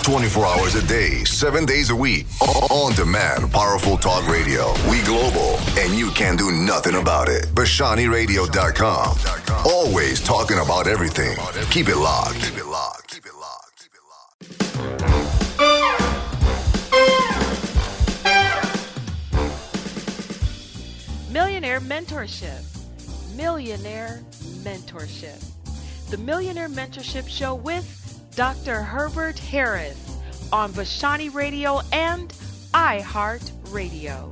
24 hours a day, 7 days a week. On demand, powerful talk radio. We global, and you can't do nothing about it. BashaniRadio.com. Always talking about everything. Keep it locked. Keep it locked. Keep it locked. Keep it locked. Millionaire Mentorship. Millionaire Mentorship. The Millionaire Mentorship Show with Dr. Herbert Harris on Vashani Radio and iHeart Radio.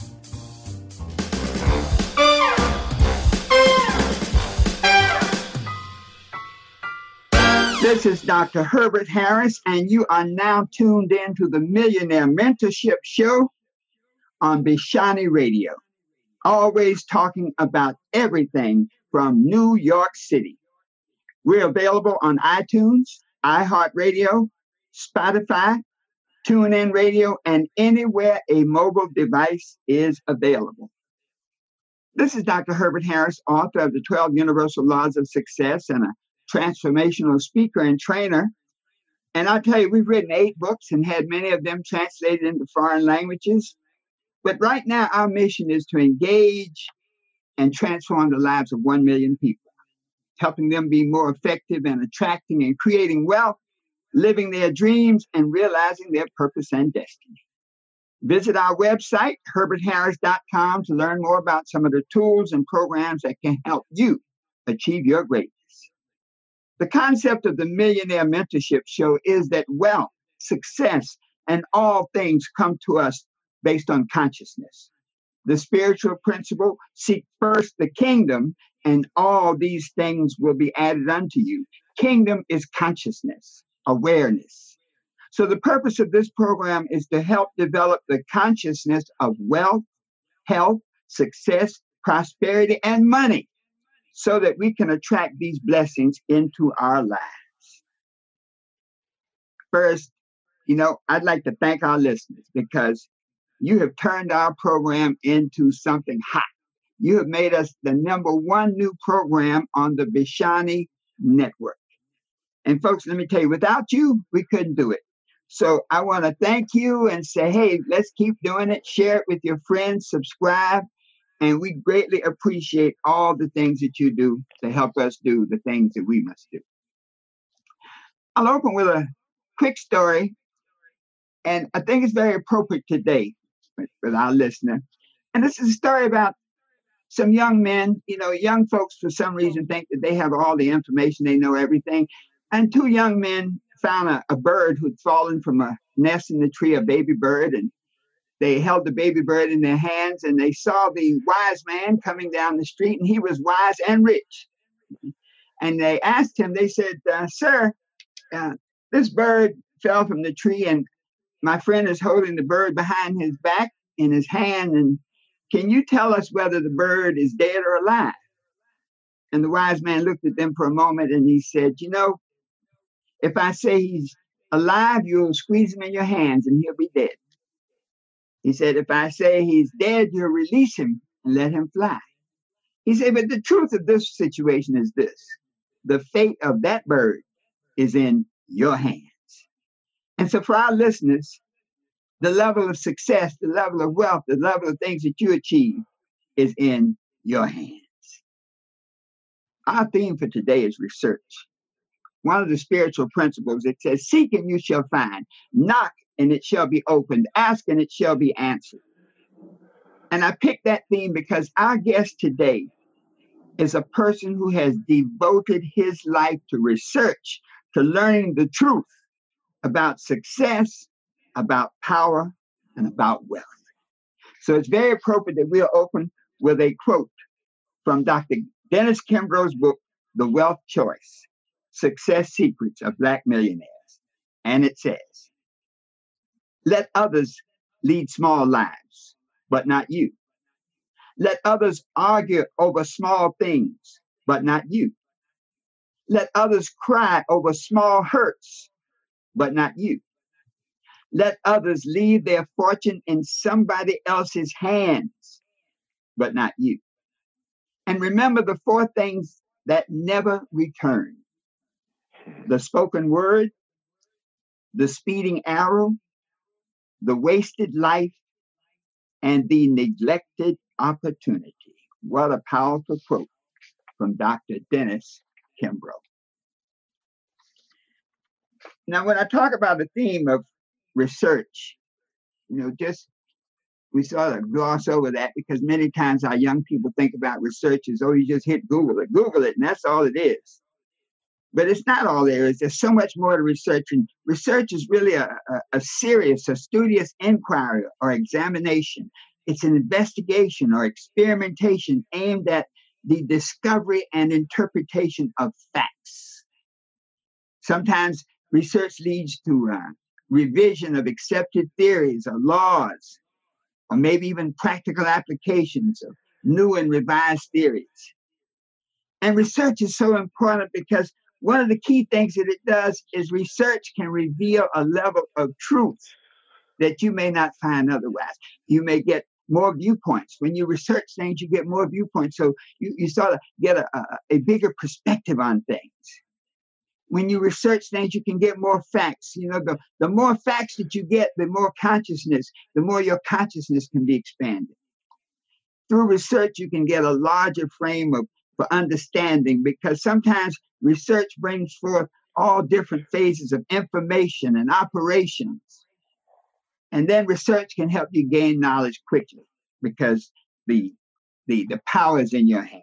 This is Dr. Herbert Harris, and you are now tuned in to the Millionaire Mentorship Show on Vashani Radio. Always talking about everything from New York City. We're available on iTunes, iHeartRadio, Spotify, TuneIn Radio, and anywhere a mobile device is available. This is Dr. Herbert Harris, author of the 12 Universal Laws of Success and a transformational speaker and trainer. And I'll tell you, we've written 8 books and had many of them translated into foreign languages. But right now, our mission is to engage and transform the lives of 1 million people, helping them be more effective in attracting and creating wealth, living their dreams, and realizing their purpose and destiny. Visit our website, herbertharris.com, to learn more about some of the tools and programs that can help you achieve your greatness. The concept of the Millionaire Mentorship Show is that wealth, success, and all things come to us based on consciousness. The spiritual principle, seek first the kingdom, and all these things will be added unto you. Kingdom is consciousness, awareness. So the purpose of this program is to help develop the consciousness of wealth, health, success, prosperity, and money so that we can attract these blessings into our lives. First, I'd like to thank our listeners because you have turned our program into something hot. You have made us the #1 new program on the Vashani Network. And folks, let me tell you, without you, we couldn't do it. So I want to thank you and say, hey, let's keep doing it. Share it with your friends, subscribe. And we greatly appreciate all the things that you do to help us do the things that we must do. I'll open with a quick story. And I think it's very appropriate today with our listener. And this is a story about some young men. Young folks, for some reason, think that they have all the information, they know everything. And 2 young men found a bird who'd fallen from a nest in the tree, a baby bird, and they held the baby bird in their hands, and they saw the wise man coming down the street, and he was wise and rich. And they asked him, they said, sir, this bird fell from the tree, and my friend is holding the bird behind his back in his hand, and can you tell us whether the bird is dead or alive? And the wise man looked at them for a moment, and he said, if I say he's alive, you'll squeeze him in your hands, and he'll be dead. He said, if I say he's dead, you'll release him and let him fly. He said, but the truth of this situation is this. The fate of that bird is in your hands. And so for our listeners, the level of success, the level of wealth, the level of things that you achieve is in your hands. Our theme for today is research. One of the spiritual principles, it says, seek and you shall find. Knock and it shall be opened. Ask and it shall be answered. And I picked that theme because our guest today is a person who has devoted his life to research, to learning the truth about success, about power, and about wealth. So it's very appropriate that we'll open with a quote from Dr. Dennis Kimbro's book, The Wealth Choice, Success Secrets of Black Millionaires. And it says, let others lead small lives, but not you. Let others argue over small things, but not you. Let others cry over small hurts, but not you. Let others leave their fortune in somebody else's hands, but not you. And remember the 4 things that never return: the spoken word, The Speeding Arrow, The Wasted Life, and The Neglected Opportunity. What a powerful quote from Dr. Dennis Kimbro. Now, when I talk about the theme of research, just we sort of gloss over that because many times our young people think about research as, oh, you just hit Google it, and that's all it is. But it's not all there is. There's so much more to research. And research is really a serious, a studious inquiry or examination. It's an investigation or experimentation aimed at the discovery and interpretation of facts. Sometimes research leads to revision of accepted theories or laws, or maybe even practical applications of new and revised theories. And research is so important because one of the key things that it does is research can reveal a level of truth that you may not find otherwise. You may get more viewpoints. When you research things, you get more viewpoints. So you sort of get a bigger perspective on things. When you research things, you can get more facts. The more facts that you get, the more your consciousness can be expanded. Through research, you can get a larger frame for understanding, because sometimes research brings forth all different phases of information and operations. And then research can help you gain knowledge quickly because the power is in your hands.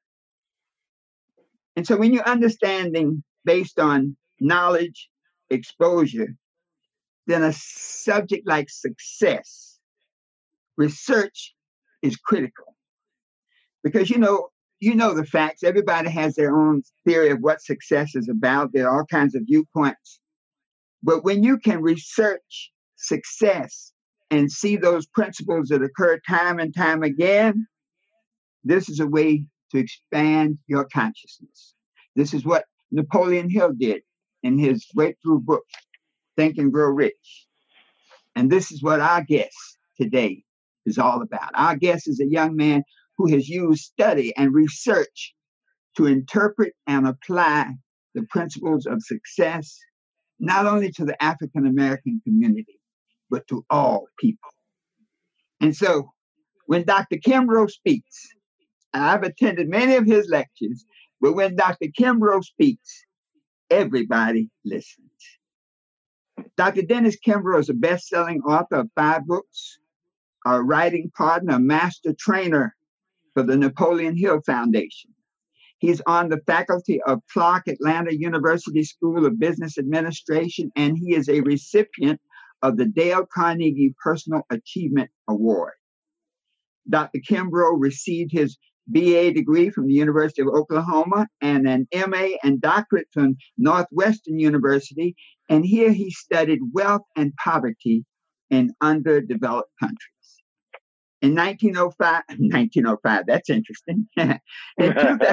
And so when you're understanding based on knowledge, exposure, then a subject like success, research is critical. Because you know the facts. Everybody has their own theory of what success is about. There are all kinds of viewpoints. But when you can research success and see those principles that occur time and time again, this is a way to expand your consciousness. This is what Napoleon Hill did in his breakthrough book, Think and Grow Rich. And this is what our guest today is all about. Our guest is a young man who has used study and research to interpret and apply the principles of success, not only to the African American community, but to all people. And so when Dr. Kimbro speaks, and I've attended many of his lectures, but when Dr. Kimbro speaks, everybody listens. Dr. Dennis Kimbro is a best-selling author of 5 books, a writing partner, a master trainer for the Napoleon Hill Foundation. He's on the faculty of Clark Atlanta University School of Business Administration, and he is a recipient of the Dale Carnegie Personal Achievement Award. Dr. Kimbro received his BA degree from the University of Oklahoma and an MA and doctorate from Northwestern University, and here he studied wealth and poverty in underdeveloped countries. In 1905, that's interesting. In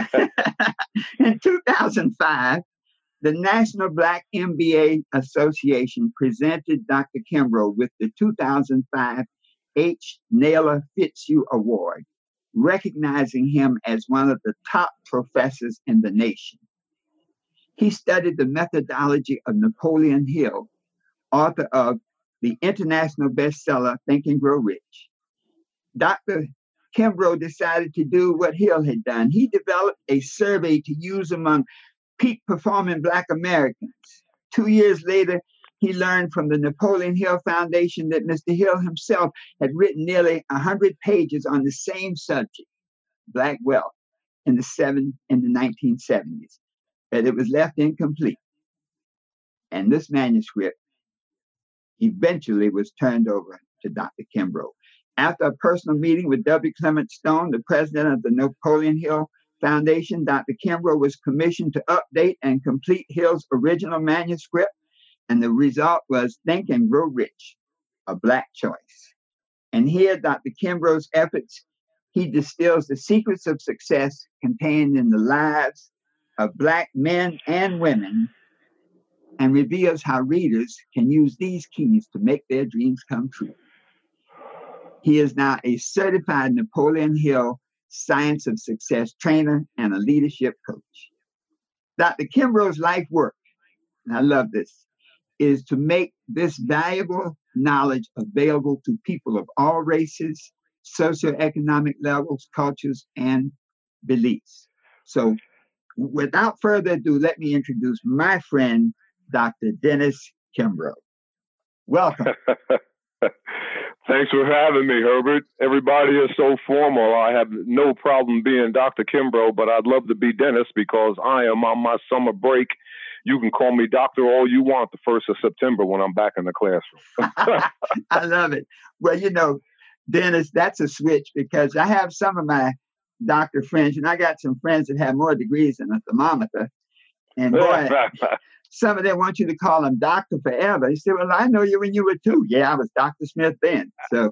2005, the National Black MBA Association presented Dr. Kimbro with the 2005 H. Naylor Fitzhugh Award, recognizing him as one of the top professors in the nation. He studied the methodology of Napoleon Hill, author of the international bestseller, Think and Grow Rich. Dr. Kimbro decided to do what Hill had done. He developed a survey to use among peak performing Black Americans. 2 years later, he learned from the Napoleon Hill Foundation that Mr. Hill himself had written nearly 100 pages on the same subject, Black wealth, in the 1970s, but it was left incomplete. And this manuscript eventually was turned over to Dr. Kimbro. After a personal meeting with W. Clement Stone, the president of the Napoleon Hill Foundation, Dr. Kimbro was commissioned to update and complete Hill's original manuscript, and the result was Think and Grow Rich, a Black choice. And here, Dr. Kimbro's efforts, he distills the secrets of success contained in the lives of Black men and women and reveals how readers can use these keys to make their dreams come true. He is now a certified Napoleon Hill Science of Success trainer and a leadership coach. Dr. Kimbro's life work, and I love this, is to make this valuable knowledge available to people of all races, socioeconomic levels, cultures, and beliefs. So without further ado, let me introduce my friend, Dr. Dennis Kimbrough. Welcome. Thanks for having me, Herbert. Everybody is so formal. I have no problem being Dr. Kimbrough, but I'd love to be Dennis because I am on my summer break. You can call me doctor all you want the 1st of September when I'm back in the classroom. I love it. Well, Dennis, that's a switch because I have some of my doctor friends, and I got some friends that have more degrees than a thermometer. And boy, some of them want you to call them doctor forever. He said, well, I know you when you were 2. Yeah, I was Dr. Smith then. So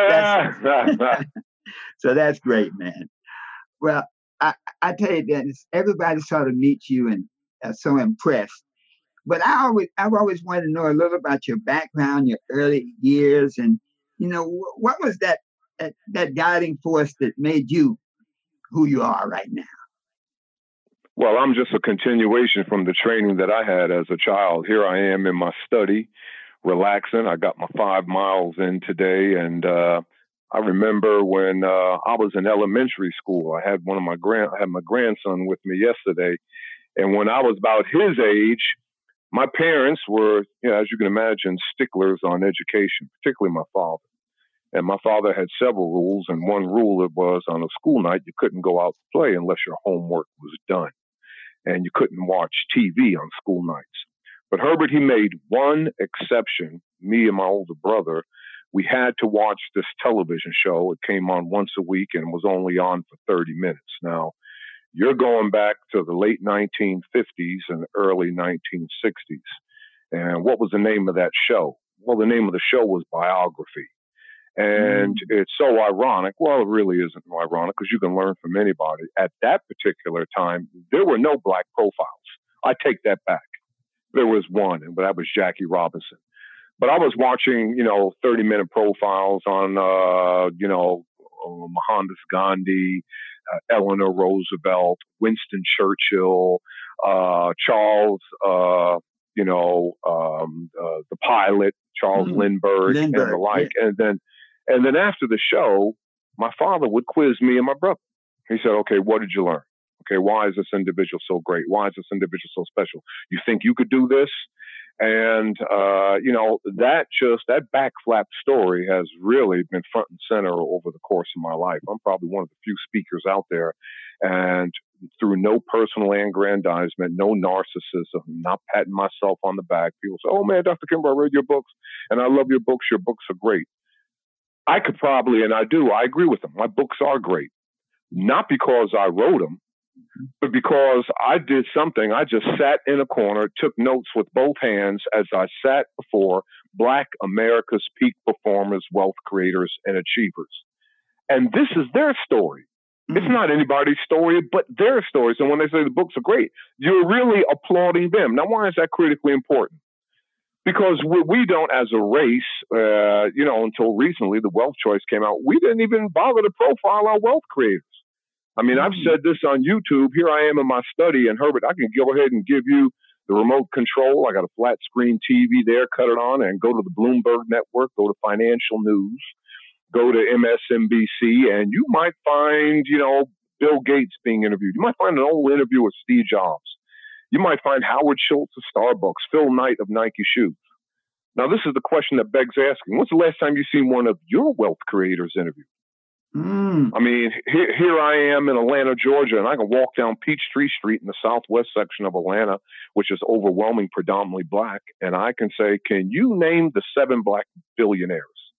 that's great, man. Well, I tell you, Dennis, everybody sort of meets you and so impressed. But I've always wanted to know a little about your background, your early years, and what was that guiding force that made you who you are right now? Well, I'm just a continuation from the training that I had as a child. Here I am in my study, relaxing. I got my 5 miles in today, and I remember when I was in elementary school. I had my grandson with me yesterday, and when I was about his age, my parents were, as you can imagine, sticklers on education, particularly my father. And my father had several rules, and one rule it was on a school night you couldn't go out to play unless your homework was done. And you couldn't watch TV on school nights. But Herbert, he made one exception. Me and my older brother, we had to watch this television show. It came on once a week and was only on for 30 minutes. Now, you're going back to the late 1950s and early 1960s. And what was the name of that show? Well, the name of the show was Biography. And it's so ironic. Well, it really isn't ironic because you can learn from anybody. At that particular time, there were no black profiles. I take that back. There was one, but that was Jackie Robinson. But I was watching, 30-minute profiles on, Mohandas Gandhi, Eleanor Roosevelt, Winston Churchill, Charles, the pilot, Charles Lindbergh, and the like. Yeah. And then after the show, my father would quiz me and my brother. He said, okay, what did you learn? Okay, why is this individual so great? Why is this individual so special? You think you could do this? And, that backflap story has really been front and center over the course of my life. I'm probably one of the few speakers out there. And through no personal aggrandizement, no narcissism, not patting myself on the back. People say, oh, man, Dr. Kimbrough, I read your books, and I love your books. Your books are great. I could probably, and I do, I agree with them. My books are great. Not because I wrote them, but because I did something. I just sat in a corner, took notes with both hands as I sat before Black America's peak performers, wealth creators, and achievers. And this is their story. It's not anybody's story, but their stories. And when they say the books are great, you're really applauding them. Now, why is that critically important? Because we don't, as a race, until recently, the Wealth Choice came out, we didn't even bother to profile our wealth creators. I mean, I've said this on YouTube. Here I am in my study, and Herbert, I can go ahead and give you the remote control. I got a flat screen TV there, cut it on, and go to the Bloomberg Network, go to Financial News, go to MSNBC, and you might find, Bill Gates being interviewed. You might find an old interview with Steve Jobs. You might find Howard Schultz of Starbucks, Phil Knight of Nike Shoes. Now, this is the question that begs asking. When's the last time you've seen one of your wealth creators interviewed? I mean, here I am in Atlanta, Georgia, and I can walk down Peachtree Street in the southwest section of Atlanta, which is overwhelmingly predominantly Black, and I can say, can you name the 7 Black billionaires?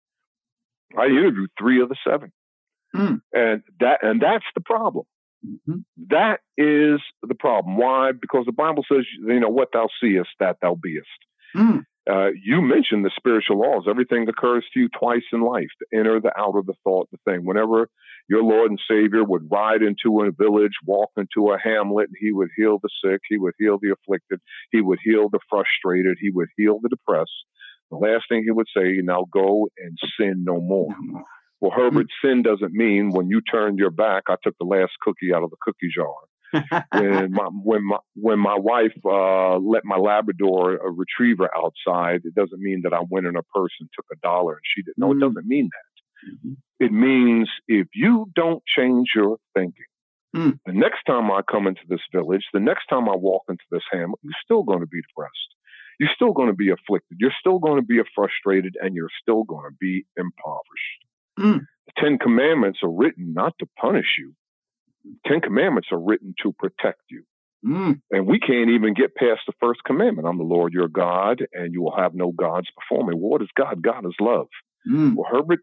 I interviewed 3 of the 7. And that's the problem. That is the problem. Why? Because the Bible says, what thou seest, that thou beest. You mentioned the spiritual laws. Everything occurs to you twice in life, the inner, the outer, the thought, the thing. Whenever your Lord and Savior would ride into a village, walk into a hamlet, and he would heal the sick, he would heal the afflicted, he would heal the frustrated, he would heal the depressed. The last thing he would say, now go and sin no more. Well, Herbert, sin doesn't mean when you turned your back, I took the last cookie out of the cookie jar. When my wife let my Labrador retriever outside, it doesn't mean that I'm winning a purse and took $1 and she didn't. No, it doesn't mean that. Mm-hmm. It means if you don't change your thinking, the next time I come into this village, the next time I walk into this hamlet, you're still going to be depressed. You're still going to be afflicted. You're still going to be frustrated, and you're still going to be impoverished. The 10 Commandments are written not to punish you. 10 Commandments are written to protect you. And we can't even get past the first commandment. I'm the Lord your God, and you will have no gods before me. Well, what is God? God is love. Well, Herbert,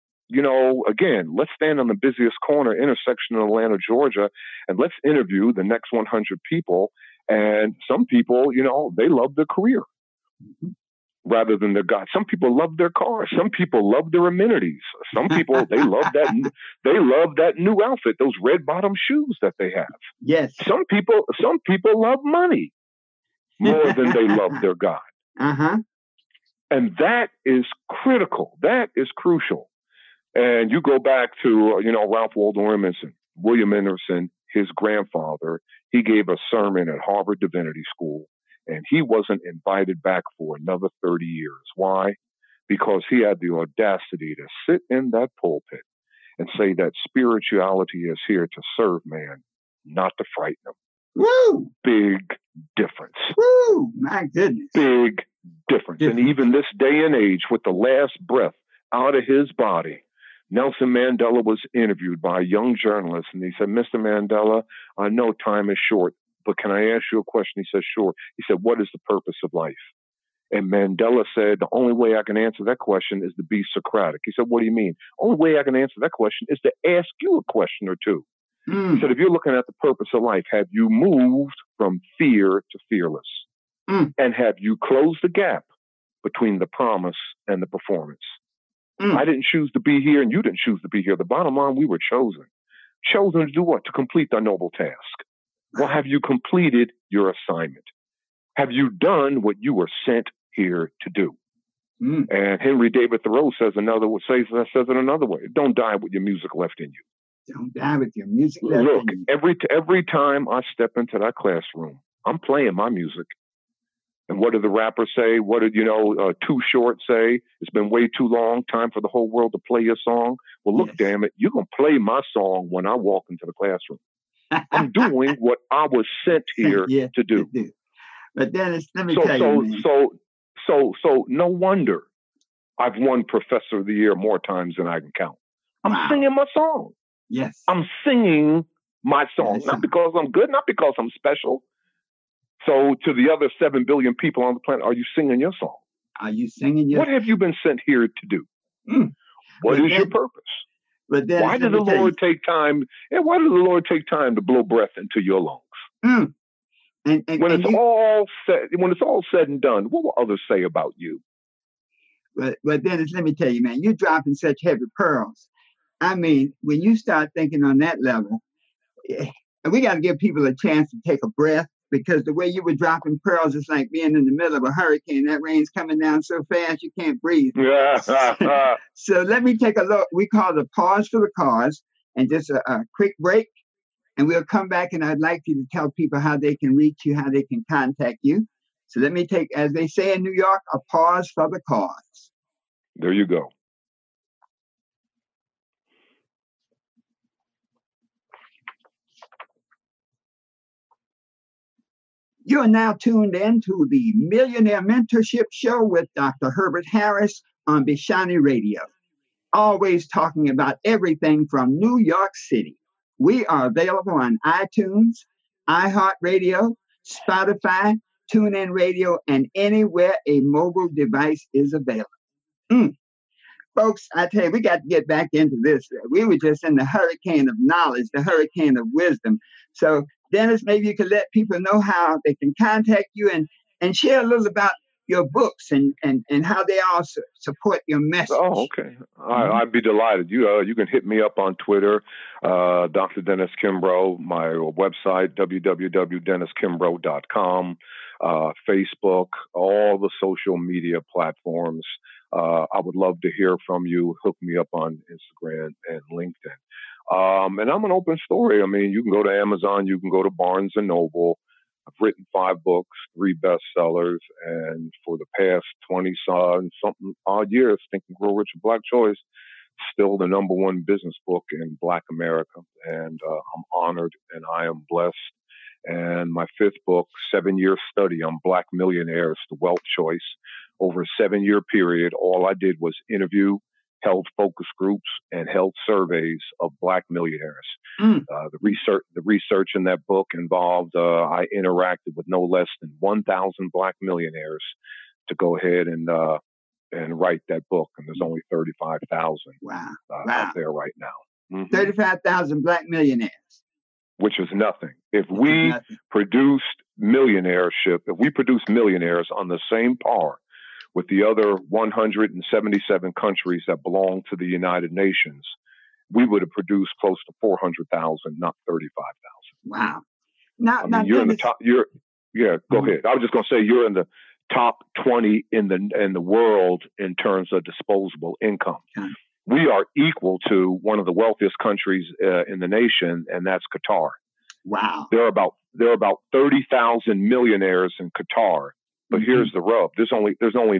again, let's stand on the busiest corner intersection in Atlanta, Georgia, and let's interview the next 100 people. And some people, they love their career rather than their God. Some people love their cars. Some people love their amenities. Some people, they love that new outfit, those red bottom shoes that they have. Yes. Some people love money more than they love their God. And that is critical. That is crucial. And you go back to, Ralph Waldo Emerson, William Emerson, his grandfather, he gave a sermon at Harvard Divinity School, and he wasn't invited back for another 30 years. Why? Because he had the audacity to sit in that pulpit and say that spirituality is here to serve man, not to frighten him. Woo! Big difference. Woo! My goodness. Big difference. And even this day and age, with the last breath out of his body, Nelson Mandela was interviewed by a young journalist, and he said, Mr. Mandela, I know time is short, but can I ask you a question? He said, sure. He said, what is the purpose of life? And Mandela said, the only way I can answer that question is to be Socratic. He said, what do you mean? Only way I can answer that question is to ask you a question or two. He said, if you're looking at the purpose of life, have you moved from fear to fearless? And have you closed the gap between the promise and the performance? I didn't choose to be here, and you didn't choose to be here. The bottom line, we were chosen. Chosen to do what? To complete the noble task. Well, have you completed your assignment? Have you done what you were sent here to do? And Henry David Thoreau says it another way. Don't die with your music left in you. Don't die with your music left in you. Look, every time I step into that classroom, I'm playing my music. And what did the rapper say? What did, Too Short say? It's been way too long. Time for the whole world to play your song. Well, look, damn it. You're going to play my song when I walk into the classroom. I'm doing what I was sent here to do. But Dennis, let me tell you, So no wonder I've won Professor of the Year more times than I can count. I'm singing my song. Yes. I'm singing my song. Not because I'm good, not because I'm special. So to the other 7 billion people on the planet, are you singing your song? Are you singing your What have you been sent here to do? What is your purpose? But then, why did the Lord take time? And why did the Lord take time to blow breath into your lungs? When it's all said and done, what will others say about you? But Dennis, let me tell you, man, you're dropping such heavy pearls. I mean, when you start thinking on that level, we got to give people a chance to take a breath, because the way you were dropping pearls is like being in the middle of a hurricane. That rain's coming down so fast you can't breathe. So let me take a look. We call it a pause for the cause, and just a quick break. And we'll come back, and I'd like you to tell people how they can reach you, how they can contact you. So let me take, as they say in New York, a pause for the cause. There you go. You are now tuned in to the Millionaire Mentorship Show with Dr. Herbert Harris on Bishani Radio, always talking about everything from New York City. We are available on iTunes, iHeartRadio, Spotify, TuneIn Radio, and anywhere a mobile device is available. Folks, I tell you, we got to get back into this. We were just in the hurricane of knowledge, the hurricane of wisdom. So, Dennis, maybe you could let people know how they can contact you and share a little about your books and how they also support your message. Oh, okay. I'd be delighted. You can hit me up on Twitter, Dr. Dennis Kimbrough, my website, www.denniskimbrough.com, Facebook, all the social media platforms. I would love to hear from you. Hook me up on Instagram and LinkedIn. And I'm an open story. I mean, you can go to Amazon, you can go to Barnes and Noble. I've written 5 books, 3 bestsellers, and for the past 20-something odd years, Think and Grow Rich, A Black Choice, still the #1 business book in Black America. And I'm honored and I am blessed. And my 5th book, 7-year study on Black millionaires, The Wealth Choice. Over a 7-year period, all I did was interview, held focus groups, and held surveys of Black millionaires. The research in that book involved, I interacted with no less than 1,000 Black millionaires to go ahead and write that book. And there's only 35,000 out there right now. 35,000 Black millionaires. Which is nothing. If we produced millionaires on the same par with the other 177 countries that belong to the United Nations, we would have produced close to 400,000, not 35,000. Wow. You're in the top. Go ahead. I was just going to say you're in the top 20 in the world in terms of disposable income. We are equal to one of the wealthiest countries in the nation, and that's Qatar. Wow. There are about 30,000 millionaires in Qatar, but here's the rub: there's only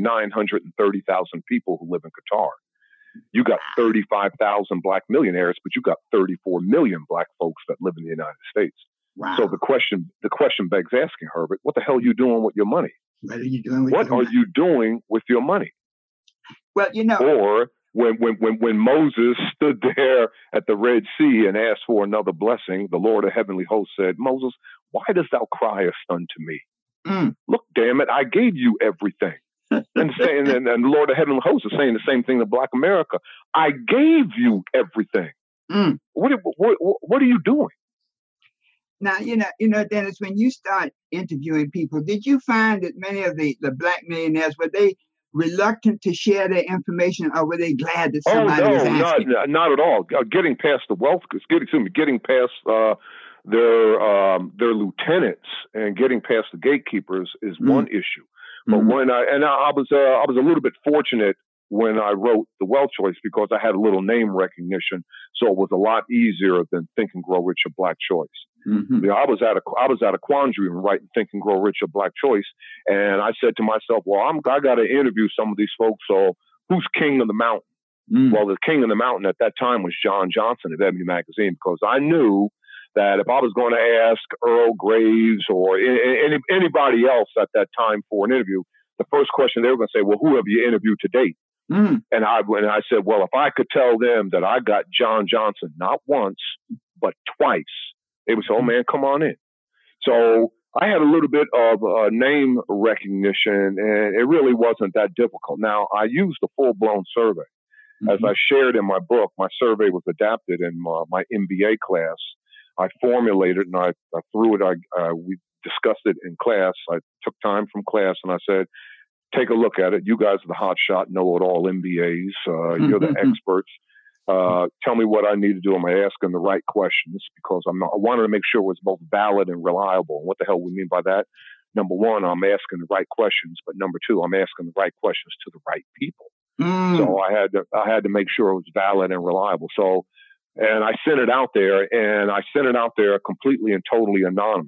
930,000 people who live in Qatar. You got 35,000 Black millionaires, but you got 34 million Black folks that live in the United States. Wow. So the question begs asking, Herbert, what the hell are you doing with your money? What are you doing with What your are money? you doing with your money? Well, Or when Moses stood there at the Red Sea and asked for another blessing, the Lord of Heavenly Hosts said, Moses, why dost thou criest unto me? Look, damn it, I gave you everything. and the Lord of Heavenly Hosts is saying the same thing to Black America. I gave you everything. What are you doing? Now, Dennis, when you start interviewing people, did you find that many of the Black millionaires, were they reluctant to share their information, or were they glad that somebody was asking? Not at all. Getting past the wealth, getting past their lieutenants and getting past the gatekeepers is one issue. But I was a little bit fortunate when I wrote The Wealth Choice because I had a little name recognition, so it was a lot easier than Think and Grow Rich, A Black Choice. I was at a quandary in writing Think and Grow Rich, A Black Choice, and I said to myself, well, I got to interview some of these folks. So who's king of the mountain? Well, the king of the mountain at that time was John Johnson of Ebony Magazine, because I knew that if I was going to ask Earl Graves or anybody else at that time for an interview, the first question they were going to say, well, who have you interviewed to date? And I said, well, if I could tell them that I got John Johnson not once, but twice, they would say, oh, man, come on in. So I had a little bit of name recognition, and it really wasn't that difficult. Now, I used a full-blown survey. As I shared in my book, my survey was adapted in my MBA class. I formulated and I threw it. We discussed it in class. I took time from class and I said, take a look at it. You guys are the hot shot, know-it-all MBAs. You're the experts. Tell me what I need to do. Am I asking the right questions? Because I wanted to make sure it was both valid and reliable. And what the hell we mean by that? Number one, I'm asking the right questions. But number two, I'm asking the right questions to the right people. So I had to make sure it was valid and reliable. So, and I sent it out there, and I sent it out there completely and totally anonymous.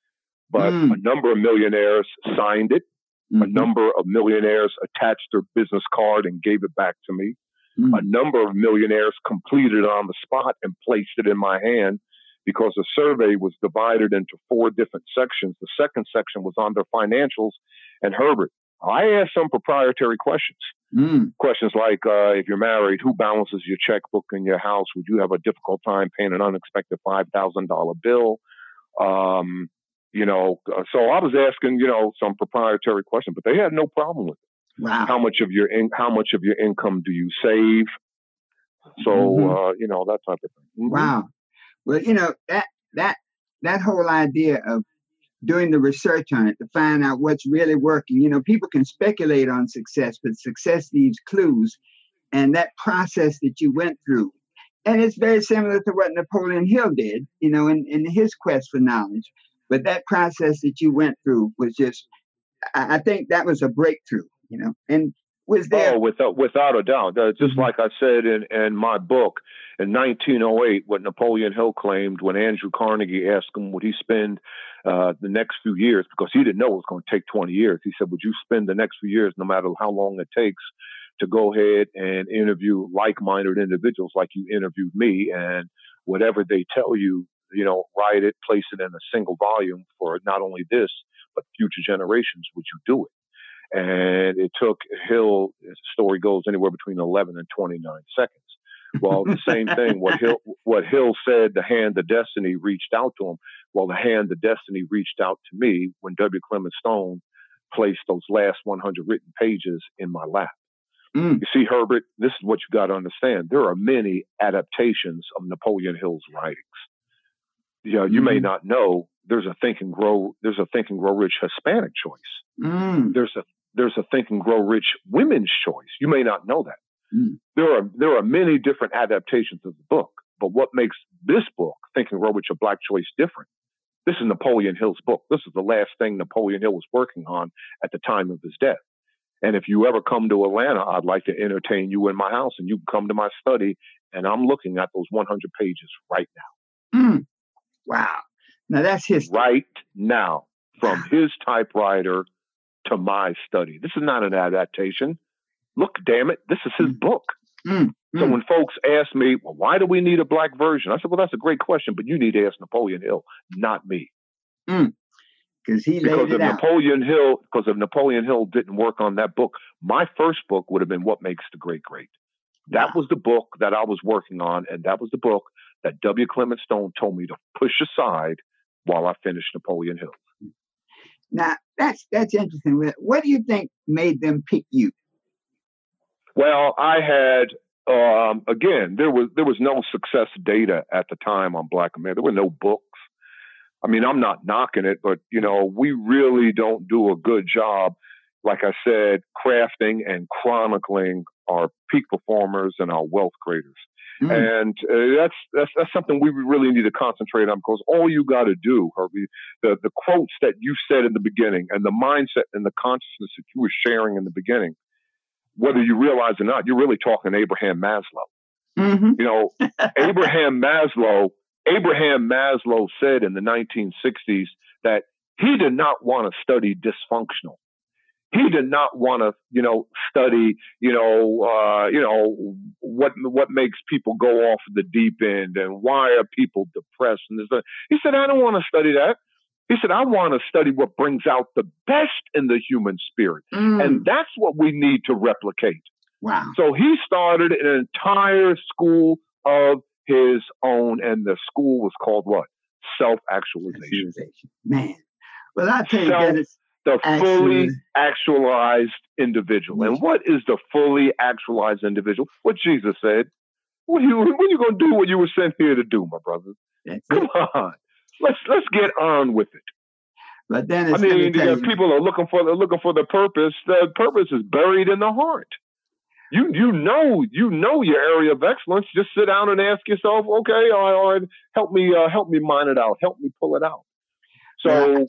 But a number of millionaires signed it. A number of millionaires attached their business card and gave it back to me. A number of millionaires completed it on the spot and placed it in my hand, because the survey was divided into 4 different sections. The second section was on their financials. And Herbert, I asked some proprietary questions. Questions like, if you're married, who balances your checkbook in your house? Would you have a difficult time paying an unexpected $5,000 bill? So I was asking, some proprietary questions, but they had no problem with it. Wow. How much of your income do you save? So, that type of thing. Wow. Well, that whole idea of doing the research on it to find out what's really working. People can speculate on success, but success leaves clues. And that process that you went through, and it's very similar to what Napoleon Hill did, in his quest for knowledge. But that process that you went through was just, I think that was a breakthrough, And Was there? Oh, without a doubt. Just like I said in my book, in 1908, what Napoleon Hill claimed when Andrew Carnegie asked him, would he spend the next few years, because he didn't know it was going to take 20 years. He said, would you spend the next few years, no matter how long it takes, to go ahead and interview like-minded individuals like you interviewed me, and whatever they tell you, write it, place it in a single volume for not only this, but future generations, would you do it? And it took Hill, the story goes anywhere between 11 and 29 seconds. Well, the same thing, what Hill said, the hand of destiny reached out to him. Well, the hand of destiny reached out to me when W. Clement Stone placed those last 100 written pages in my lap. You see, Herbert, this is what you got to understand. There are many adaptations of Napoleon Hill's writings. You may not know there's a Think and Grow Rich Hispanic choice. There's a Think and Grow Rich women's choice. You may not know that. There are many different adaptations of the book, but what makes this book, Think and Grow Rich, a Black choice, different? This is Napoleon Hill's book. This is the last thing Napoleon Hill was working on at the time of his death. And if you ever come to Atlanta, I'd like to entertain you in my house, and you can come to my study, and I'm looking at those 100 pages right now. Wow. Now that's history. Right now, from his typewriter to my study. This is not an adaptation. Look, damn it, this is his book. So when folks ask me, well, why do we need a Black version? I said, well, that's a great question, but you need to ask Napoleon Hill, not me. Because if Napoleon Hill didn't work on that book, my first book would have been What Makes the Great Great. That was the book that I was working on, and that was the book that W. Clement Stone told me to push aside while I finished Napoleon Hill. Now, that's interesting. What do you think made them pick you? Well, I had, again, there was no success data at the time on Black America. There were no books. I mean, I'm not knocking it, but, we really don't do a good job, like I said, crafting and chronicling our peak performers and our wealth creators. And that's something we really need to concentrate on, because all you got to do, Herbie, the quotes that you said in the beginning and the mindset and the consciousness that you were sharing in the beginning, whether you realize it or not, you're really talking Abraham Maslow. Abraham Maslow said in the 1960s that he did not want to study dysfunctional. He did not want to, study, what makes people go off the deep end and why are people depressed. And he said, I don't want to study that. He said, I want to study what brings out the best in the human spirit. And that's what we need to replicate. Wow. So he started an entire school of his own, and the school was called what? Self-actualization. Man. Well, I tell you, Dennis, the fully actualized individual. And what is the fully actualized individual? What Jesus said. What are you going to do what you were sent here to do, my brother? Come on. Let's get on with it. But then people are looking for the purpose. The purpose is buried in the heart. You know your area of excellence. Just sit down and ask yourself, okay, all right, help me mine it out. Help me pull it out. So,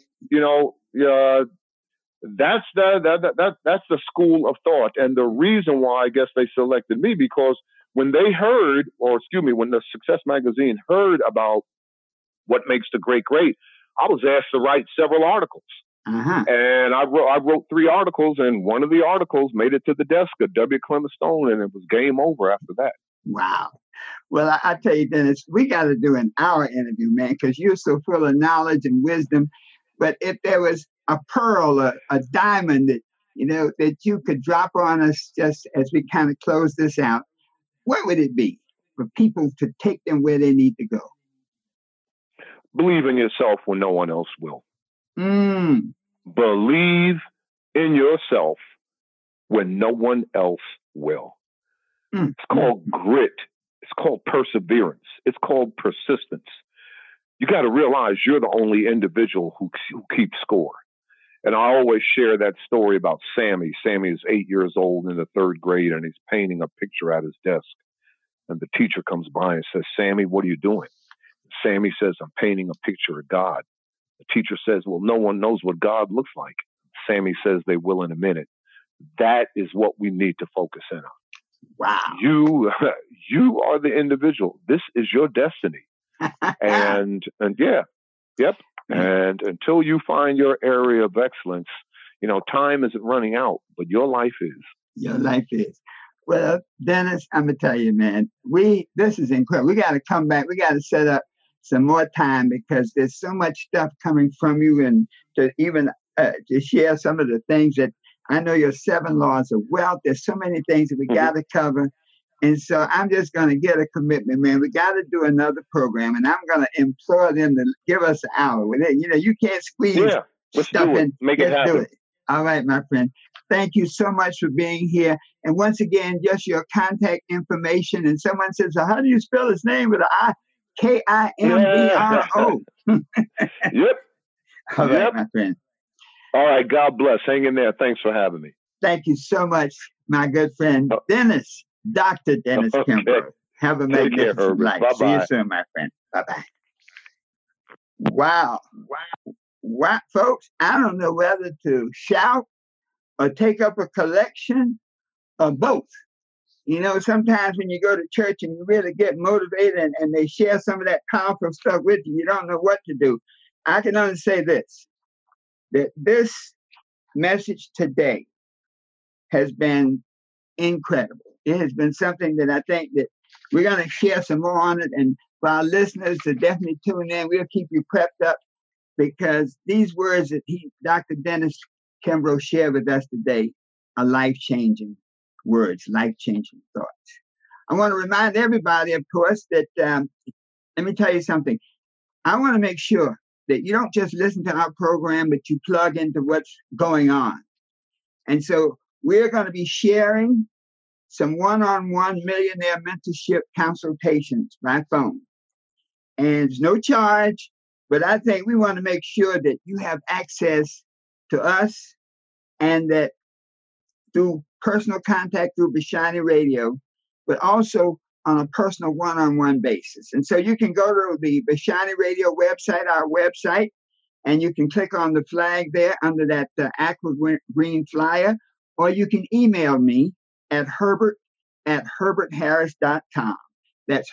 that's the school of thought. And the reason why I guess they selected me, because when the Success Magazine heard about What Makes the Great Great, I was asked to write several articles. And I wrote 3 articles, and one of the articles made it to the desk of W. Clement Stone, and it was game over after that. Wow. Well, I tell you, Dennis, we got to do an hour interview, man, because you're so full of knowledge and wisdom. But if there was a pearl, a diamond that you could drop on us just as we kind of close this out, what would it be for people to take them where they need to go? Believe in yourself when no one else will. Believe in yourself when no one else will. It's called grit. It's called perseverance. It's called persistence. You got to realize you're the only individual who keeps score. And I always share that story about Sammy. Sammy is 8 years old in the 3rd grade, and he's painting a picture at his desk. And the teacher comes by and says, Sammy, what are you doing? Sammy says, I'm painting a picture of God. The teacher says, well, no one knows what God looks like. Sammy says, they will in a minute. That is what we need to focus in on. Wow. You are the individual. This is your destiny. and yeah, yep. And until you find your area of excellence, time isn't running out, but your life is. Your life is. Well, Dennis, I'm going to tell you, man, this is incredible. We got to come back. We got to set up some more time because there's so much stuff coming from you, and to even to share some of the things that I know your 7 laws of wealth. There's so many things that we got to cover. And so I'm just going to get a commitment, man. We got to do another program, and I'm going to implore them to give us an hour with it. You can't squeeze stuff in. Make it happen. Do it. All right, my friend. Thank you so much for being here. And once again, just your contact information. And someone says, so how do you spell his name with an I? Kimbro. Yep. All right, my friend. All right. God bless. Hang in there. Thanks for having me. Thank you so much, my good friend, Dennis, Dr. Dennis Kimbro. Have a magnificent life. Bye-bye. See you soon, my friend. Bye-bye. Wow. Folks, I don't know whether to shout or take up a collection or both. Sometimes when you go to church and you really get motivated and they share some of that powerful stuff with you, you don't know what to do. I can only say this, that this message today has been incredible. It has been something that I think that we're going to share some more on it. And for our listeners to definitely tune in, we'll keep you prepped up because these words that Dr. Dennis Kimbro shared with us today are life-changing words, life-changing thoughts. I want to remind everybody, of course, that let me tell you something. I want to make sure that you don't just listen to our program, but you plug into what's going on. And so we're going to be sharing some one-on-one millionaire mentorship consultations by phone. And there's no charge, but I think we want to make sure that you have access to us and that through personal contact through Vashani Radio, but also on a personal one-on-one basis. And so you can go to the Vashani Radio website, our website, and you can click on the flag there under that aqua green flyer, or you can email me at herbert@herbertharris.com. That's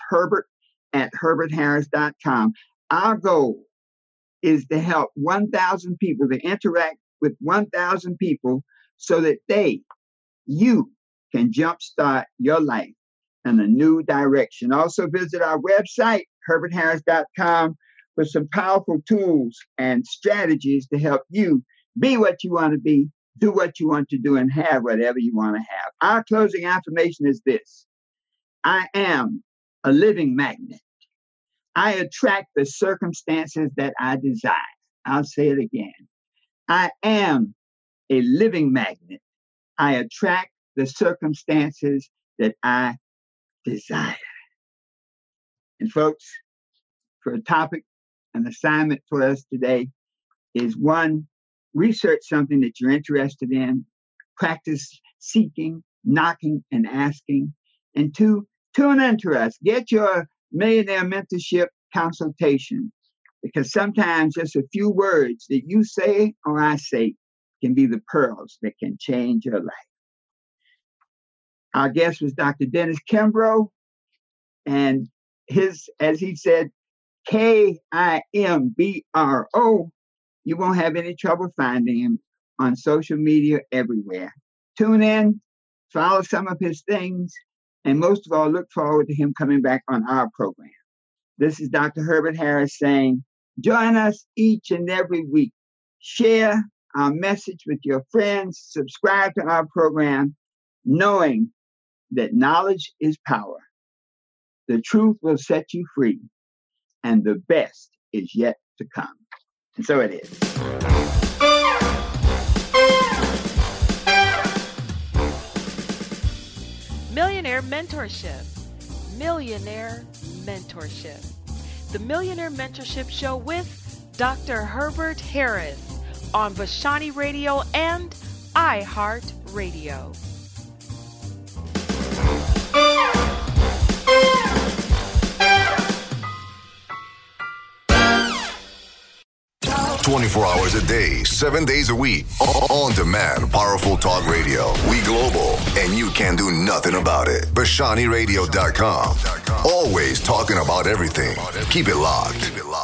herbert@herbertharris.com. Our goal is to help 1,000 people, to interact with 1,000 people so that you can jumpstart your life in a new direction. Also visit our website, herbertharris.com, for some powerful tools and strategies to help you be what you want to be, do what you want to do, and have whatever you want to have. Our closing affirmation is this: I am a living magnet. I attract the circumstances that I desire. I'll say it again. I am a living magnet. I attract the circumstances that I desire. And folks, for a topic, an assignment for us today is 1, research something that you're interested in, practice seeking, knocking, and asking. And 2, tune into us. Get your millionaire mentorship consultation, because sometimes just a few words that you say or I say can be the pearls that can change your life. Our guest was Dr. Dennis Kimbro, and as he said, Kimbro. You won't have any trouble finding him on social media everywhere. Tune in, follow some of his things, and most of all, look forward to him coming back on our program. This is Dr. Herbert Harris saying, join us each and every week. Share our message with your friends. Subscribe to our program, knowing that knowledge is power. The truth will set you free, and the best is yet to come. And so it is. Millionaire Mentorship. Millionaire Mentorship. The Millionaire Mentorship Show with Dr. Herbert Harris on Vashani Radio and iHeart Radio. 24 hours a day, 7 days a week. On demand, powerful talk radio. We global, and you can do nothing about it. BashaniRadio.com. Always talking about everything. Keep it locked.